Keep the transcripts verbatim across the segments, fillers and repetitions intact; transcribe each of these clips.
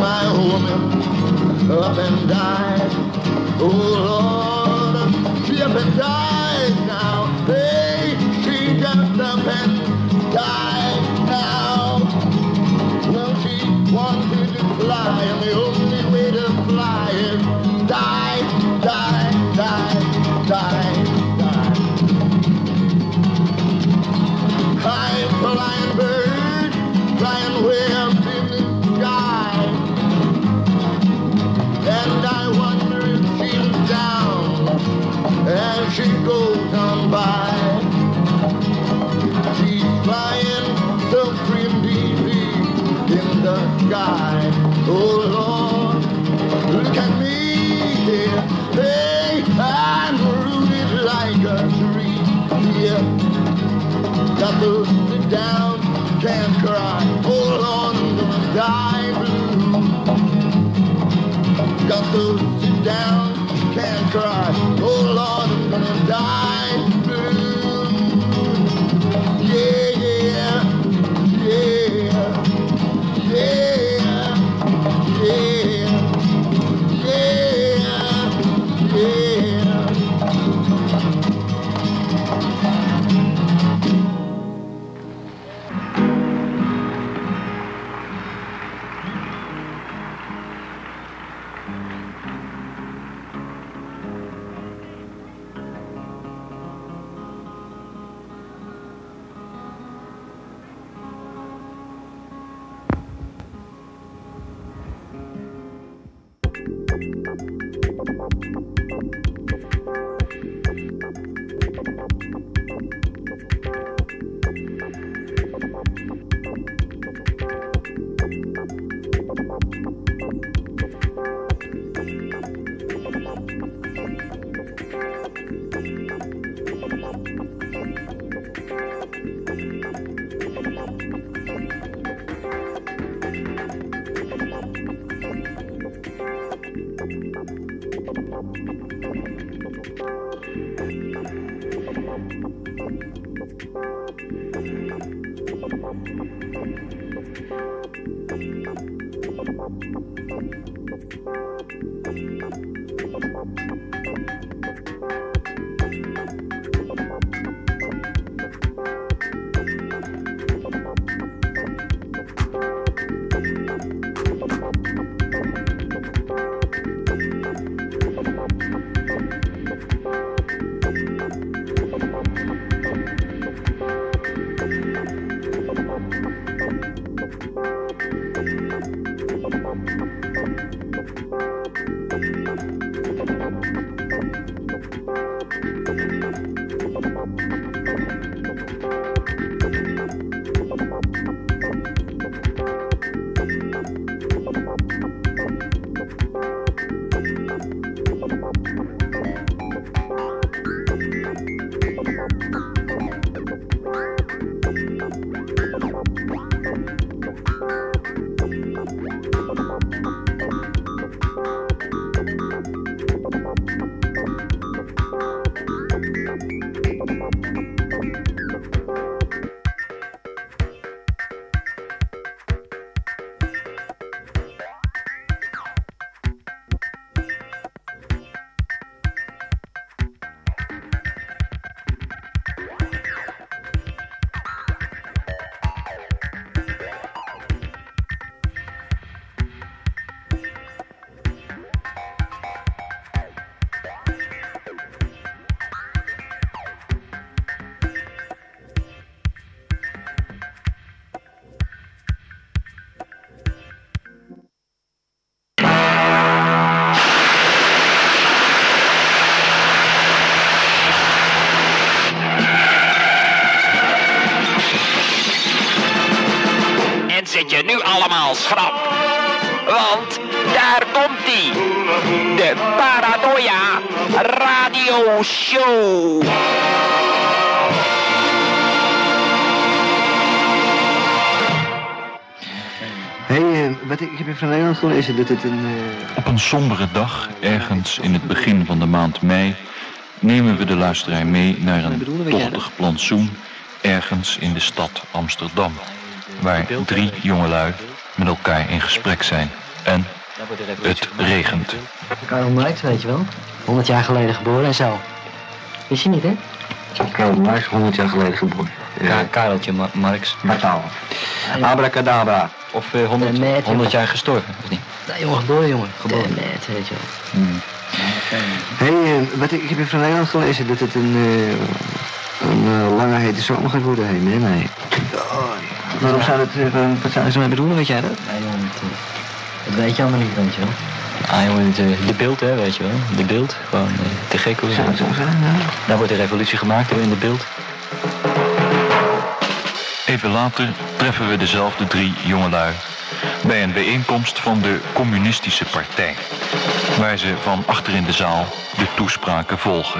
my woman up and died. Oh Lord, she up and died now. Hey, she just up and died now. Well, she wanted to fly, and the only way to fly is die, die, die, die, die. I'm a flying bird, flying way up in the sky, and I wonder if she's down as she goes on by. She's flying so free and easy in the sky. Oh Lord, look at me here. Hey, I'm rooted like a tree here. Got to sit down, can't cry. Oh Lord, I'm gonna die blue. Got to sit down, can't cry. Oh Lord, I'm gonna die blue. Yeah, yeah, yeah, yeah, yeah, yeah, yeah. Zet je nu allemaal schrap. Want daar komt-ie. De Paranoia Radio Show. Hey, uh, wat ik, ik heb even van Nederland gelezen dat het een... Uh... Op een sombere dag, ergens in het begin van de maand mei, nemen we de luisteraar mee naar een tochtig plantsoen ergens in de stad Amsterdam, waar drie jongelui met elkaar in gesprek zijn. En het regent. Karl Marx, weet je wel. honderd jaar geleden geboren en zo. Wist je niet, hè? Karl Marx, honderd jaar geleden geboren. Ja, Kareltje Ma- Marx. Martaal. Abracadabra. Of uh, honderd, De Maat, honderd jaar gestorven, of niet? Nee, jongen, geboren, jongen. Geboren. De Maat, weet je wel. Hmm. Hé, hey, uh, wat ik, ik heb in Van Nederland gelezen dat het een, uh, een uh, lange hete zomer gaat worden. Heen, nee, nee. Oh, waarom zou het, uh, wat zouden ze mij bedoelen, weet jij dat? Nee, jongen, dat, uh, dat weet je allemaal niet, weet je wel. Ah jongen, de, de beeld hè, weet je wel. De beeld, gewoon uh, te gek hoor. Zou het zo zijn, ja? Daar wordt de revolutie gemaakt hoor, in de beeld. Even later treffen we dezelfde drie jongelui bij een bijeenkomst van de Communistische Partij, waar ze van achter in de zaal de toespraken volgen.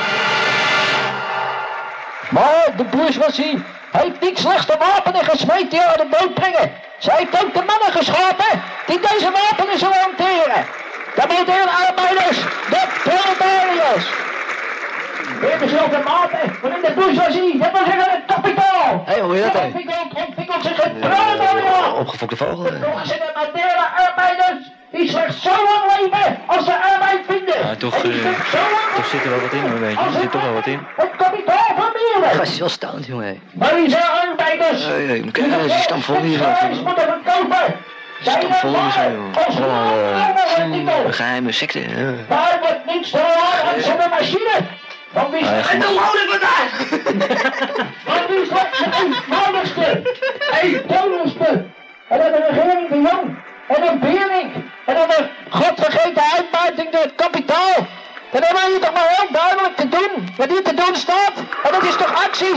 Maar de bourgeoisie heeft niet slechts de wapenen gesmeed die haar de dood brengen. Zij heeft ook de mannen geschapen die deze wapenen zullen hanteren. De moderne arbeiders, de proletariërs. Weer dezelfde maten waarin de bourgeoisie, dat wil zeggen het kapitaal. Hé, hoe je dat, hè? Ontwikkelt, ontwikkelt zich het proletariaat. Opgefokte vogel. hè. Toch zijn de moderne arbeiders die slechts zo lang leven als ze arbeid vinden. Ja, toch, En die uh, slechts zo lang toch zit er wel wat in hoor, weet je. Er zit toch wel wat in. het kapitaal vermeerderen. Gast is wel stout, jongen. hé. Maar die zijn arbeiders. Hé, hé, kijk eens, die stam vol hier af. moeten verkopen. Stam vol hier zo, joh. Als Allemaal, uh, geheime secte. hè. daar wordt niets te laag als een machine. Van wie Ah, ja, en de lonen vandaag. Van wie slechts het eenvoudigste, eenvoudigste. En dan de regering de Jong. En een Bering. En dan de godvergeten uitbuiting door het kapitaal. Dan hebben we hier toch maar heel duidelijk te doen. Wat hier te doen staat. En dat is toch actie.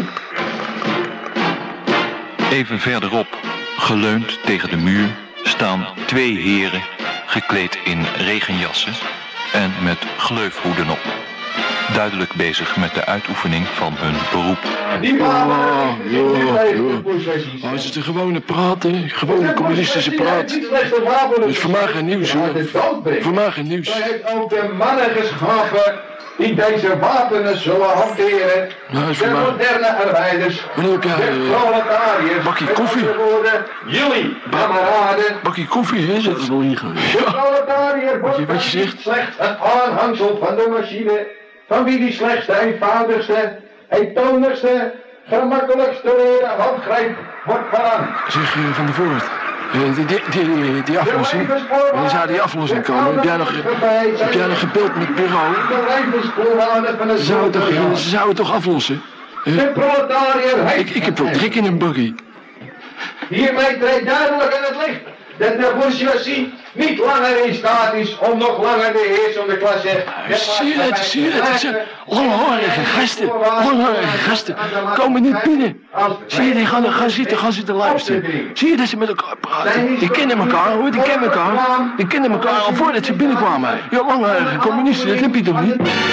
Even verderop, geleund tegen de muur, staan twee heren gekleed in regenjassen en met gleufhoeden op. Duidelijk bezig met de uitoefening van hun beroep. Oh, Oh, het is de gewone praat, hè? Gewone communistische praat. Dus voor mij geen nieuws, hoor. Voor mij geen nieuws. Hij heeft ook de mannen geschapen die deze wapenen zullen hanteren. Nou, is De voor mij... moderne arbeiders, Wanneer heb jij de eh, proletariërs. bakje Met koffie? andere woorden, jullie, kameraden. bakje koffie, hè? Zet er wel in gaan. De proletariër wordt Wat je zegt? niet slechts een aanhangsel van de machine, van wie die slechts de eenvoudigste, eentonigste, gemakkelijkste leren handgreep wordt verlangt. Zeg, uh, Van der Voort. Uh, die, die, die, die aflossing. Wanneer zou die aflossing komen? Heb jij nog, heb jij nog gebeld met het bureau? Ze zouden toch, uh, ze zouden toch aflossen? Uh, De proletariër heeft... ik, ik heb wel trek in een buggy. Hiermee treedt duidelijk in het licht dat de bourgeoisie niet langer in staat is om nog langer de heersende klasse... Zie je het, zie je het? Het zijn langhorige gasten, langhorige gasten, komen niet binnen. Zie je, die gaan, gaan, zitten, gaan zitten luisteren. Zie je dat ze met elkaar praten? Die kennen elkaar, hoor, die kennen elkaar. Die kennen elkaar al voordat ze binnenkwamen. Ja, langhorige communisten, dat heb je toch niet?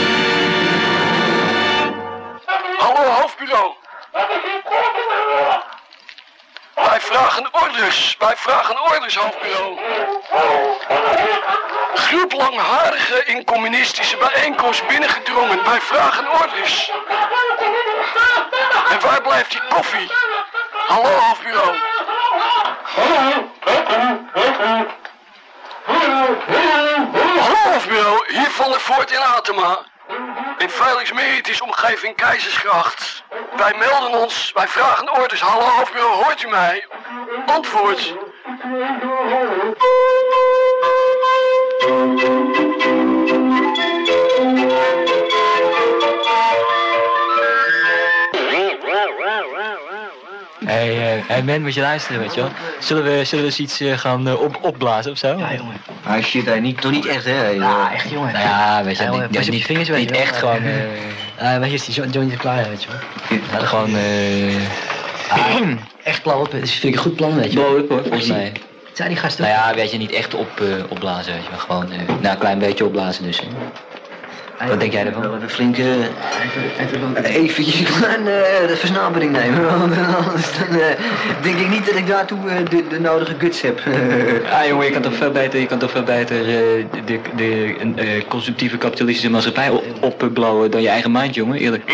Hallo, hoofdbureau. Wij vragen orders, wij vragen orders, hoofdbureau. Groep langharige in communistische bijeenkomst binnengedrongen. Wij vragen orders. En waar blijft die koffie? Hallo, hoofdbureau. Hallo, hoofdbureau. Hier Van der Voort in Atema. In Felix-Meritis omgeving Keizersgracht. Wij melden ons, wij vragen orders. Hallo, hoofdbureau, hoort u mij? Antwoord. Hé, hey, uh, hey man, moet je luisteren, weet je wel. Zullen we, zullen we eens iets uh, gaan uh, op, opblazen of zo? Ja, jongen. Ah, shit, hij niet, toch niet echt, hè? Ja, echt, jongen. Nou ja, weet je, Ja, niet, jongen, ja, pas op niet, je vingers, weet niet je wel. echt gewoon... Uh, Ja, weet je, is die jo- jointje klaar, weet je wel. ja, gewoon... Uh, Ah, echt blauw op, dat vind ik een goed plan, weet je wel. blow up hoor, volgens mij. Zijn die gasten? Nou ja, weet je, niet echt op, uh, opblazen, weet je wel. Gewoon, uh, nou, een klein beetje opblazen dus. Hè. Wat denk jij ervan? Wel even flink, uh, Even, even, even. eventjes een klein uh, de versnapering nemen. Want anders dan, uh, denk ik niet dat ik daartoe uh, de, de nodige guts heb. Ja jongen, je kan toch veel beter, je kan toch veel beter uh, de, de uh, constructieve kapitalistische maatschappij op, opblauwen dan je eigen mind, jongen, eerlijk.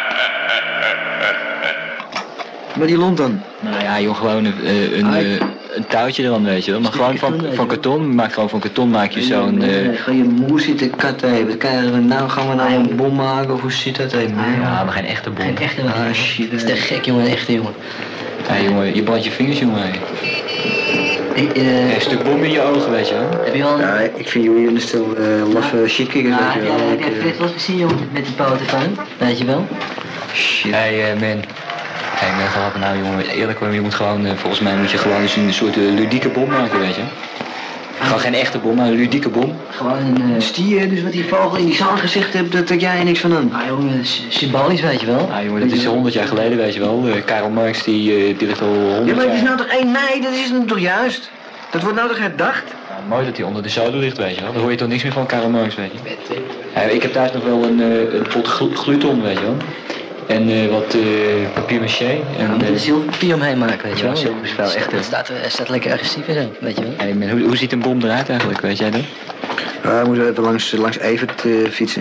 Maar die lont dan? Nou ja, joh, gewoon uh, een, uh, een touwtje eraan, weet je wel. Maar gewoon van, van karton, maak gewoon van karton maak je zo'n... Uh... Ga je moe zitten katten, wat krijgen we nou? Gaan we nou een bom maken of hoe zit dat even? Ja, maar geen echte bom. Geen echte bom. Ah shit. Dat is te gek, jongen, een echte jongen. Ja, jongen, je brandt je vingers, jongen. Hey, uh, een stuk bom in je ogen, weet je wel. Heb je al een... Ja, ik vind jullie een stel uh, laffe shitkickers, ja, weet je wel. Ja, heb jij vet wat gezien, jongen, met die poten van? Weet je wel? Shit. Hey, uh, man. Hey, man, grappen nou, jongen. Eerlijk, je moet gewoon, uh, volgens mij moet je gewoon eens een soort uh, ludieke bom maken, weet je. Gewoon geen echte bom, maar een ludieke bom. Gewoon een... Uh... Stier, dus wat die vogel in die zaal gezegd hebt, dat, dat jij er niks van aan. Ah, jongen, symbolisch, weet je wel. Ah, jongen, dat is honderd jaar geleden, weet je wel. Uh, Karl Marx, die, uh, die ligt al honderd jaar... Ja, maar het is nou toch één mei, dat is nou toch juist? Dat wordt nou toch herdacht? Ja, mooi dat hij onder de zoden ligt, weet je wel. Dan hoor je toch niks meer van Karl Marx, weet je. Ja, ik heb thuis nog wel een, uh, een pot gl gluton, weet je wel. En uh, wat uh, papier-maché. En ja, uh, zilverpapier omheen maken, weet je wel. Ja, zilverspel, echt. Het staat, uh, staat lekker agressief en zo, weet je wel. Hey, man, hoe, hoe ziet een bom eruit eigenlijk, weet jij dat? Ja, we moeten even langs, langs Evert uh, fietsen.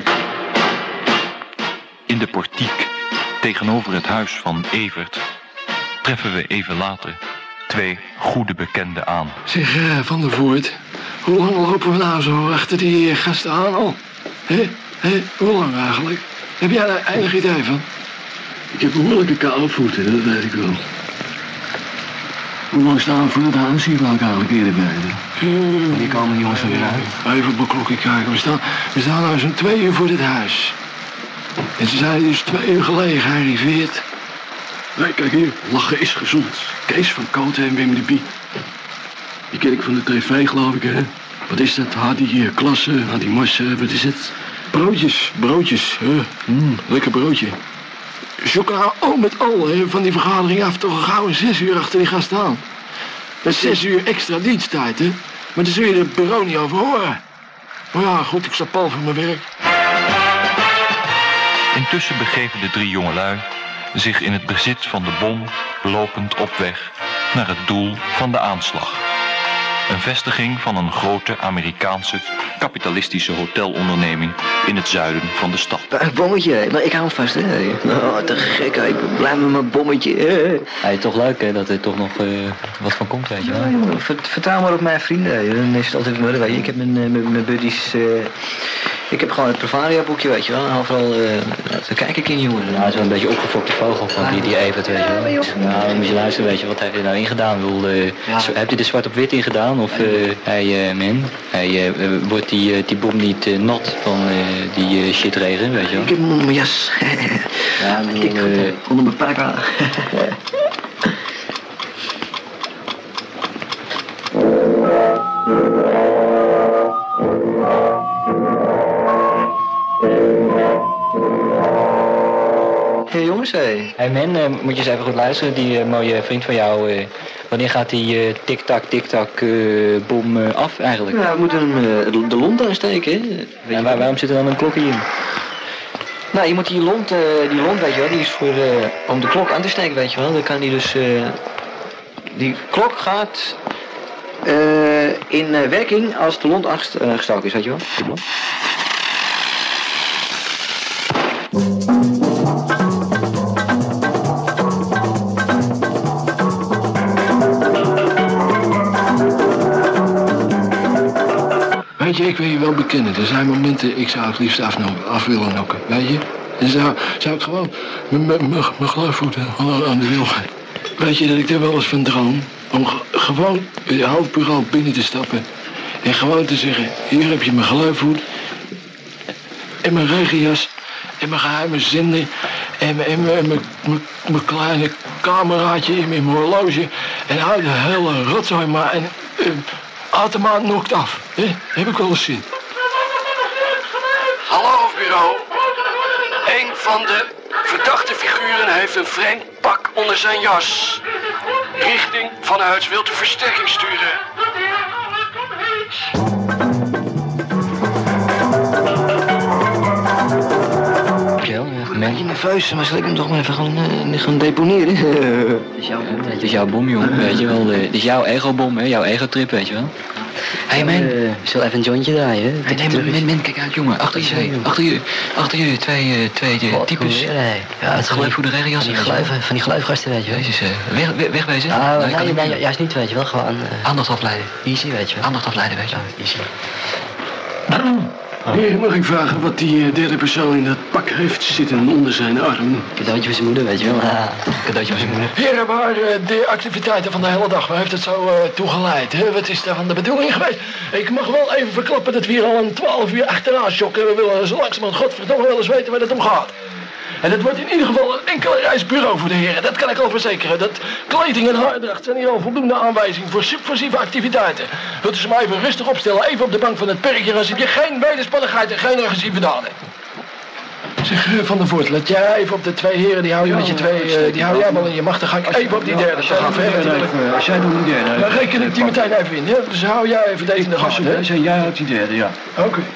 In de portiek, tegenover het huis van Evert, treffen we even later twee goede bekenden aan. Zeg, uh, Van der Voort, hoe lang lopen we nou zo achter die uh, gasten aan al? Hé, hé, hoe lang eigenlijk? Heb jij daar enig idee van? Ik heb behoorlijke koude voeten, dat weet ik wel. Hoe lang staan we voor het huis hier, wil ik eigenlijk eerder weten. Uh, die komen jongens er weer uit. Even op mijn klokje kijken, we staan, we staan nou zo'n twee uur voor dit huis. En ze zijn dus twee uur geleden gearriveerd. Nee, kijk hier, lachen is gezond. Kees van Kooten en Wim de Bie. Die ken ik van de tv, geloof ik, hè? Wat is dat? Had die klasse, had die massa, wat is het? Broodjes, broodjes, hè? Mm, lekker broodje. Zoek nou al met al, hè, van die vergadering af toch gauw een zes uur achter die gast aan. Dat is zes uur extra diensttijd, hè? Maar daar zul je het bureau niet over horen. Maar ja, goed, ik sta pal voor mijn werk. Intussen begeven de drie jongelui zich in het bezit van de bom lopend op weg naar het doel van de aanslag. Een vestiging van een grote Amerikaanse kapitalistische hotelonderneming in het zuiden van de stad. Een bommetje, maar ik hou hem vast, hè. Oh, te gek, hè. Ik blijf met mijn bommetje. Hè. Hey, toch leuk, hè, dat er toch nog uh, wat van komt, weet je wel. Ja, jongen, vertrouw maar op mijn vrienden. Dan is het altijd wel, weet je. Ik heb mijn, mijn, mijn buddies... Uh, ik heb gewoon het Provaria-boekje, weet je wel. En overal, uh, daar kijk ik in, jongen. Ja, het is wel een beetje opgefokte vogel van die, die Evert, weet je wel. Ja, dan moet je luisteren, weet je, wat heeft hij nou ingedaan? Wil, uh, ja. Heb je er zwart op wit ingedaan? Of, uh, hey, uh, man, hey, uh, wordt die, uh, die bom niet uh, nat van uh, die uh, shitregen, weet je wel? Ik heb hem onder mijn jas. Ja, ik kijk goed, uh, onder mijn parka. Hé hey, jongens, hé. Hey. Hey man, uh, moet je eens even goed luisteren. Die uh, mooie vriend van jou, uh, wanneer gaat die uh, tik-tak, tik-tak uh, bom uh, af eigenlijk? Ja, we moeten hem uh, de lont aansteken, hè. Weet ja, waar, waarom zit er dan een klokje in? Nou, je moet die lont, uh, die lont, weet je wel, die is voor, uh, om de klok aan te steken, weet je wel. Dan kan die dus, uh, die klok gaat uh, in uh, werking als de lont aangestoken uh, is, weet je wel. Die lont. Weet je, ik wil je wel bekennen. Er zijn momenten, ik zou het liefst af, af willen nokken, weet je. Dan zou, zou ik gewoon mijn geloofvoeten aan de wil. Weet je dat ik er wel eens van droom? Om ge gewoon het hoofdbureau binnen te stappen. En gewoon te zeggen, hier heb je mijn geloofvoet. En mijn regenjas. En mijn geheime zinnen. En mijn kleine cameraatje in mijn horloge. En hou de hele rotzooi maar. En, uh, automaat nokt af. He? Heb ik wel eens zien. Hallo hoofdbureau. Een van de verdachte figuren heeft een vreemd pak onder zijn jas. Richting vanuit wilt u versterking sturen. Ik ben een beetje nerveus, maar zal ik hem toch maar even gaan, uh, gaan deponeren? Het is jouw bom, het is jouw bom, jongen. Weet je wel, het is jouw ego-bom, hè? Jouw ego-trip, weet je wel. Hé, man. Uh, zullen even een jointje draaien, hè? Hey, nee, men, men, men, kijk uit, jongen. Achter je, achter je, achter je, twee, uh, twee uh, types. Cool, nee. Ja, het geluifvoerde regenjas. Van die geluiven, van die geluifgasten, weet je wel. Jezus, uh, weg, weg, wegwezen. Ah, nou, nee, nee, nee, juist niet, weet je wel. Gewoon... Uh, aandacht afleiden. Easy, weet je wel. Aandacht afleiden, weet je wel. Easy. Heer, mag ik vragen wat die derde persoon in dat pak heeft zitten onder zijn arm? Cadeautje voor zijn moeder, weet je wel. Ah, cadeautje voor zijn moeder. Heren, waar uh, de activiteiten van de hele dag, waar heeft het zo uh, toe geleid? Hè? Wat is daar van de bedoeling geweest? Ik mag wel even verklappen dat we hier al een twaalf uur achteraan shocken. We willen zo langzamerhand godverdomme wel eens weten waar het om gaat. En het wordt in ieder geval een enkele reisbureau voor de heren. Dat kan ik al verzekeren. Dat kleding en haardracht zijn hier al voldoende aanwijzingen voor subversieve activiteiten. Wilt u ze maar even rustig opstellen, even op de bank van het perkje, dan zie je geen wederspannigheid en geen agressieve daden. Zeg, uh, Van der Voort, let jij even op de twee heren, die hou je met je twee, uh, die hou jij wel in je macht. Dan ga ik even op die derde. Als jij doet die derde. Dan reken ik die meteen even in, hè? Dus hou jij even deze in de gaten, hè? Jij houdt die derde, ja. Oké. Okay.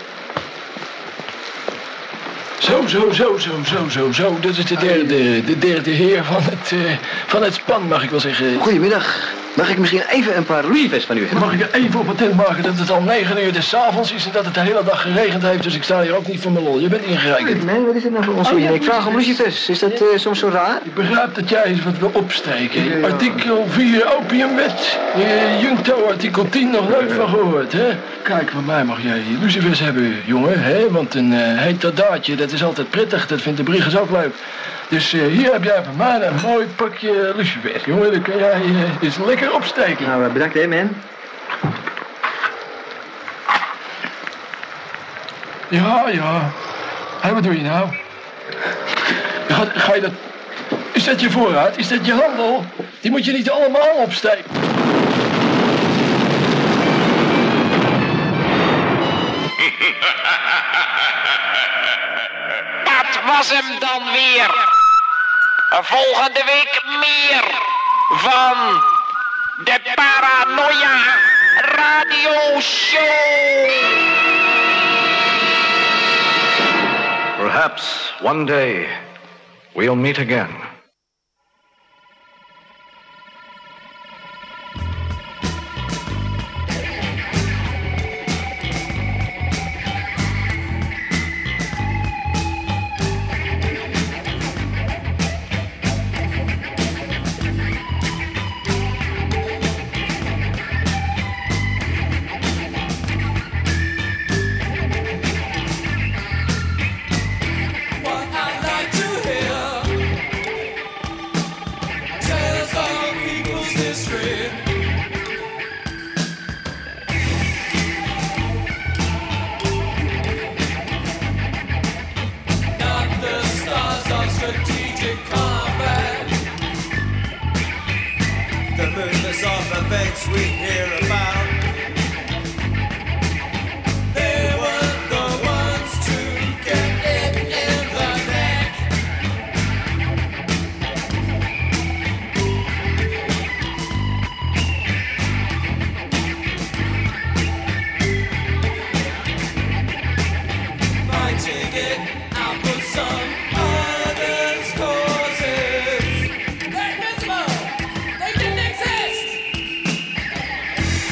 Zo, zo, zo, zo, zo, zo, zo. Dat is de derde, de derde heer van het, uh, van het span, mag ik wel zeggen. Goedemiddag. Mag ik misschien even een paar Louisvest van u hebben? Mag ik er even op attent maken dat het al negen uur des avonds is en dat het de hele dag geregend heeft, dus ik sta hier ook niet voor mijn lol. Je bent ingerekend. Nee, wat is het nou voor ons? Oh, ja, ik vraag om Lucifers. Is dat uh, soms zo raar? Ik begrijp dat jij eens wat wil opsteken. Ja. Artikel vier opiumwet. Uh, Junto artikel tien nog nooit van gehoord, hè? Kijk, van mij mag jij Lucifers hebben, jongen, hè? Want een uh, heterdaadje, dat is altijd prettig. Dat vindt de Briggers ook leuk. Dus uh, hier heb jij van mij een mooi pakje lucifers, jongen. Dan kun jij uh, eens lekker opsteken. Nou, bedankt hè, man. Ja, ja. Hé, wat doe je nou? Ga, ga je dat... Is dat je voorraad? Is dat je handel? Die moet je niet allemaal opsteken. Dat was hem dan weer. Volgende week meer van de Paranoia Radio Show. Perhaps one day we'll meet again. We hear about. They were the ones to get it in the neck. Fighting it out for some others' causes. They're invisible. They didn't exist.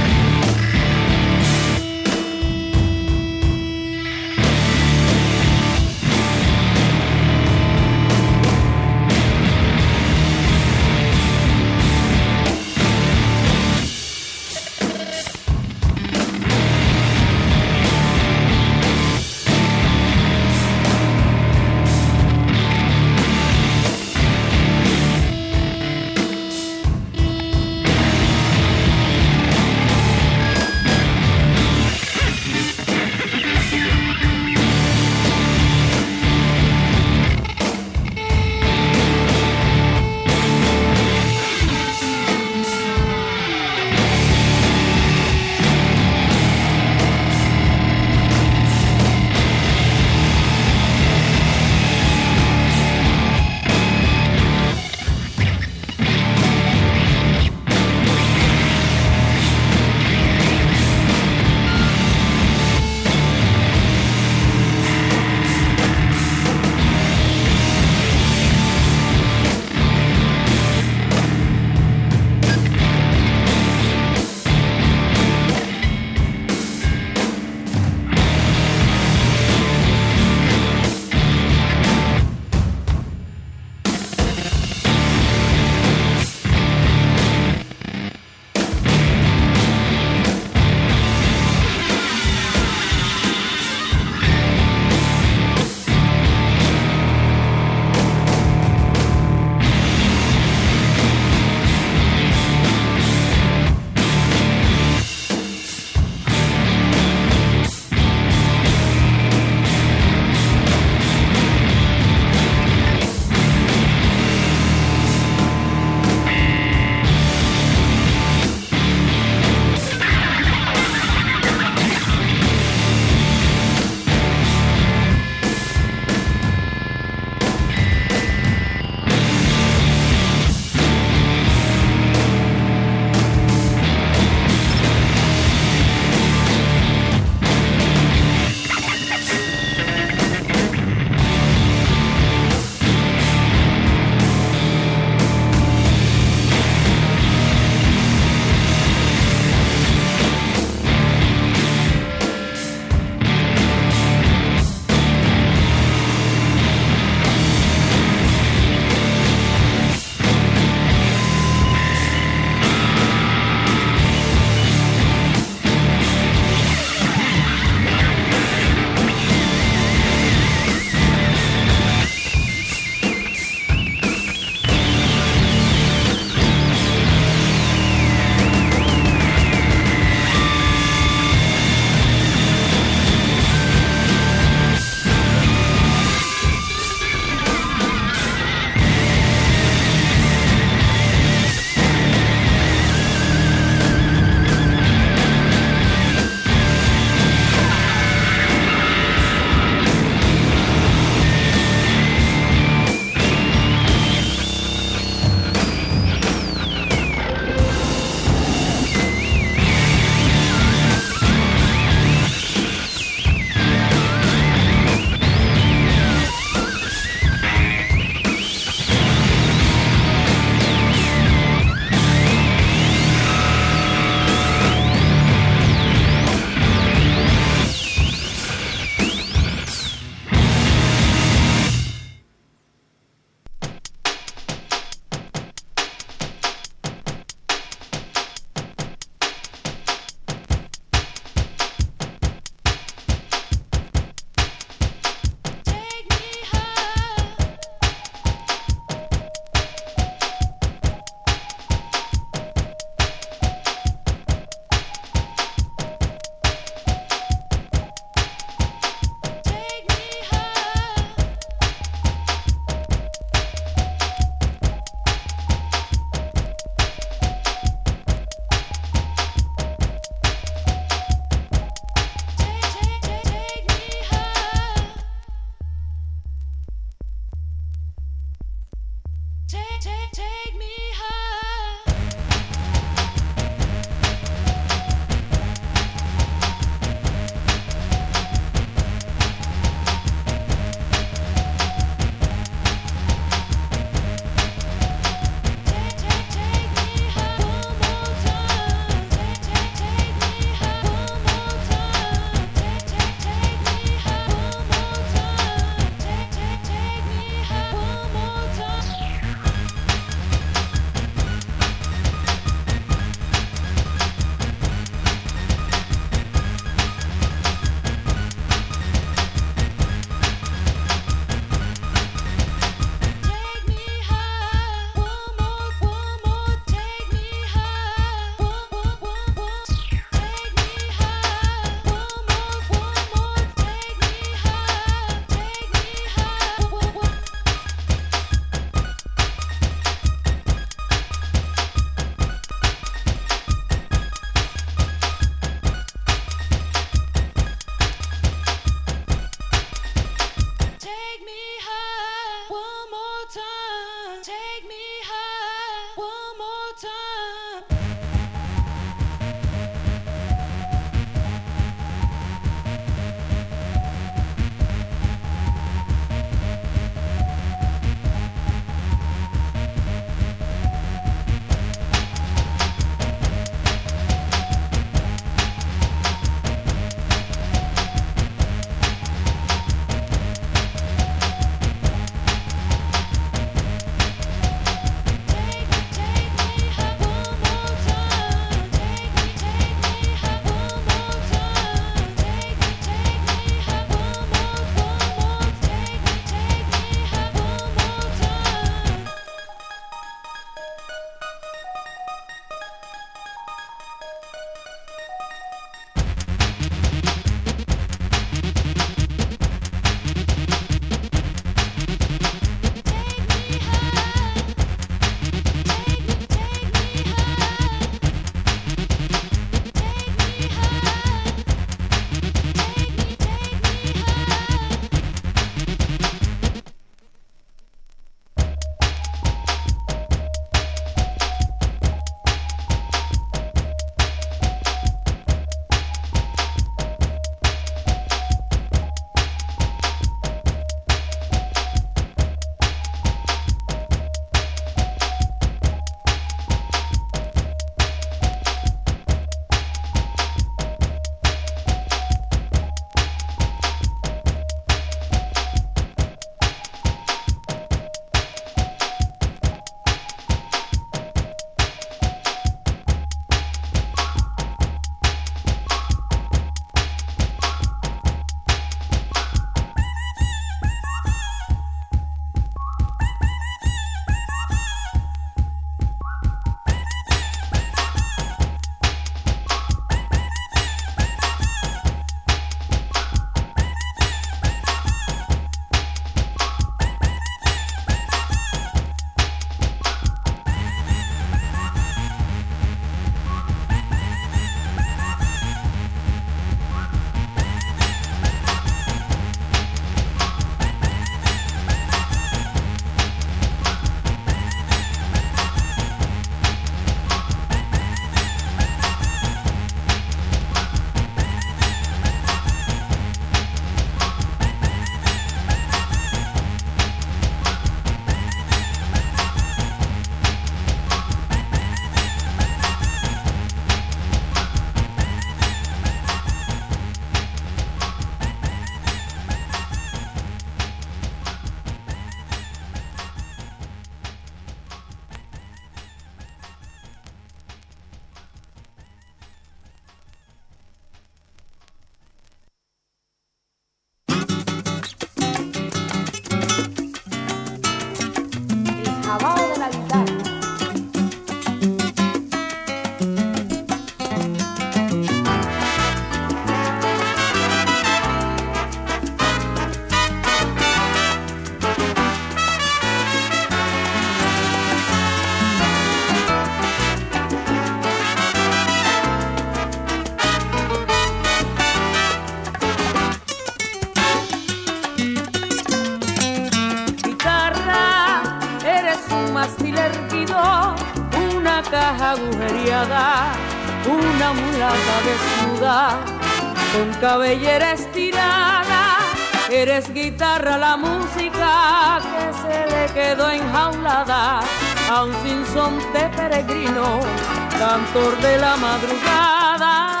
caja agujereada, una mulata desnuda, con cabellera estirada. Eres guitarra, la música que se le quedó enjaulada a un sinsonte peregrino, cantor de la madrugada.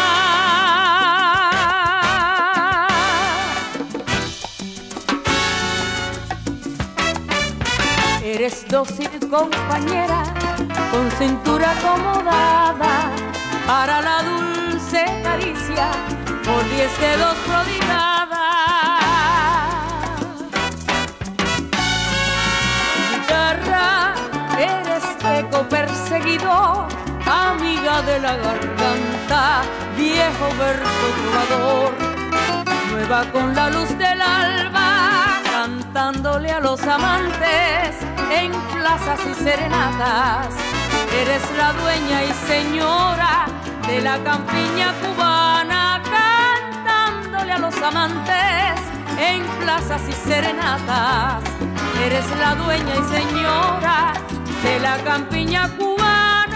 Eres dócil compañera, con cintura acomodada, para la dulce caricia, por diez dedos prodigada. Guitarra, eres eco perseguidor, amiga de la garganta, viejo verso trovador, nueva con la luz del alba, cantándole a los amantes en plazas y serenatas. Eres la dueña y señora de la campiña cubana, cantándole a los amantes en plazas y serenatas. Eres la dueña y señora de la campiña cubana.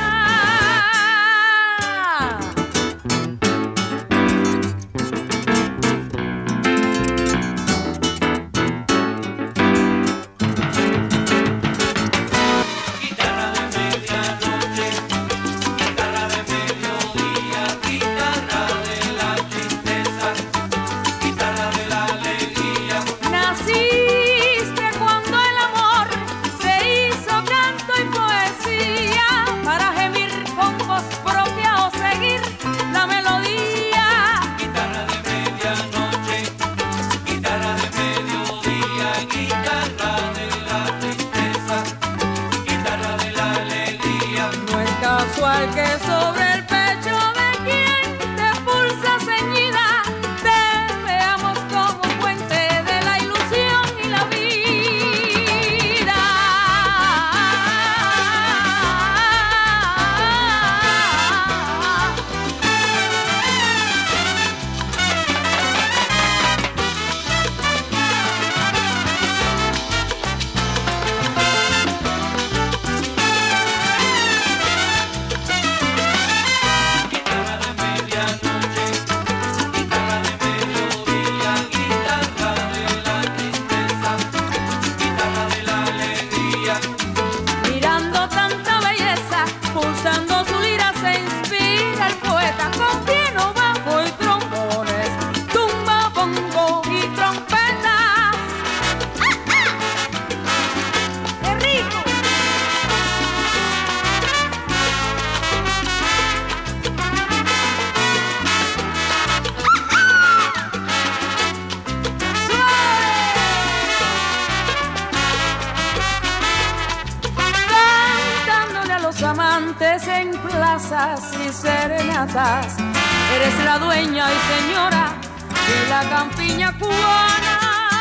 Que sobre el pecho de quien te pulsa ceñida, te veamos como fuente de la ilusión y la vida. En plazas y serenatas, eres la dueña y señora de la campiña cubana.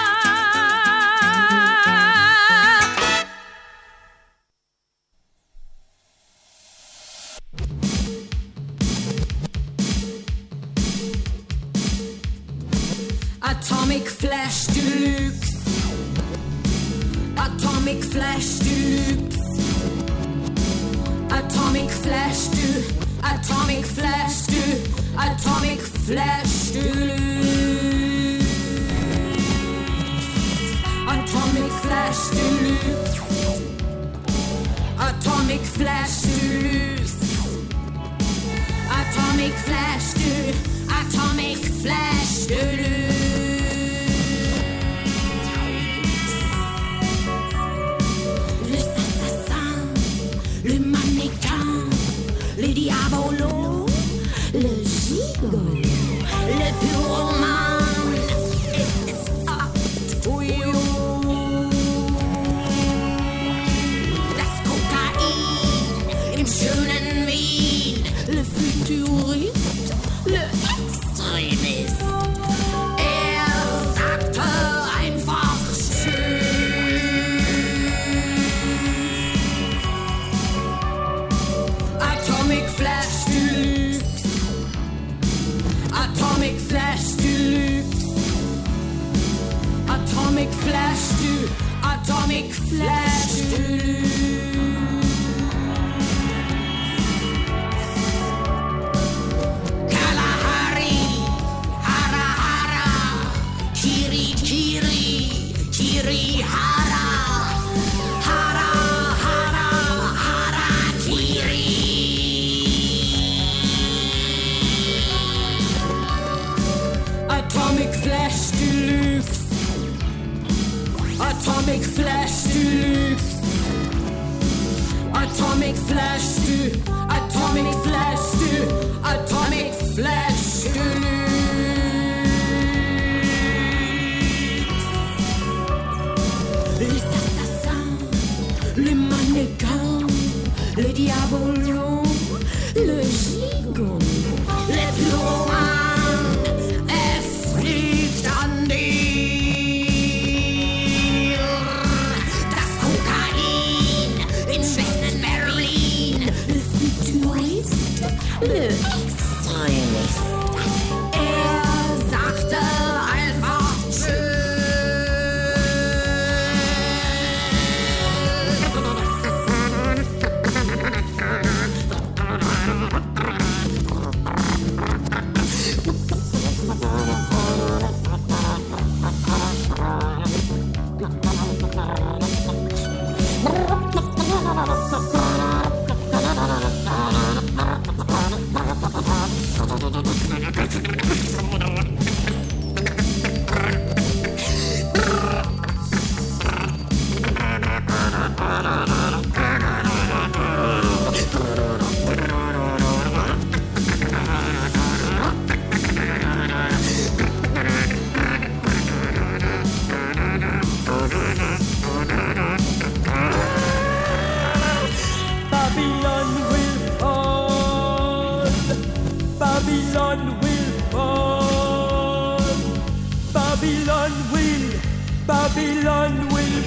Atomic Flash Deluxe, Atomic Flash Deluxe, Atomic Flash do, Atomic Flash do, Atomic Flash do. Atomic Flash Deluxe, Atomic Flash Deluxe, Atomic Flash do, Atomic Flash Deluxe. Le mannequin, le diabolo, le gigolo, le pyroman, it's up to you. Das Kokain im schönen Wien, le futuriste, le Extremist. Er sagte einfach schön. Atomic Flash Deluxe, Atomic Flash Deluxe, Atomic Flash Deluxe, Atomic Flash Deluxe. harakiri, hara, hara, hara, harakiri. Atomic Flash Deluxe. Atomic Flash Deluxe. Atomic Flash du, Atomic Flash du, Atomic Flash Deluxe. Les assassins, les mannequins, les diabolos, le gigot, les plus loin, es fliegt an dir. Das Kokain in Westen Berlin, le Futurist, le Extremist. Er sagte einfach Babylon will fall. Babylon will fall. Babylon will. Babylon will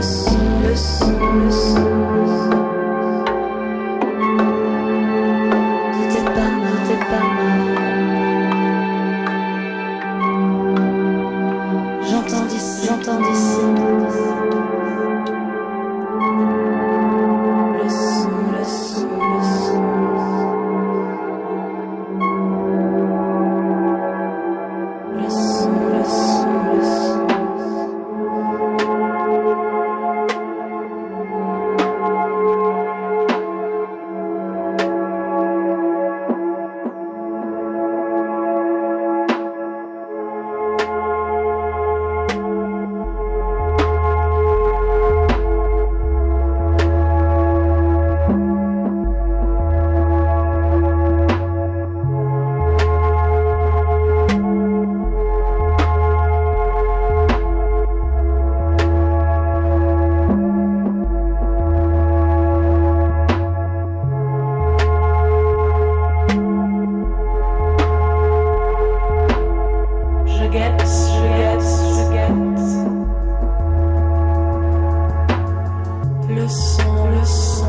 son, le son, le son. Tout est pas mal, tout est pas mal. J'entends d'ici, j'entends d'ici. Le son, le son, le son. Le son, le son, le son. Je guette, je guette, je guette. Le son, le son.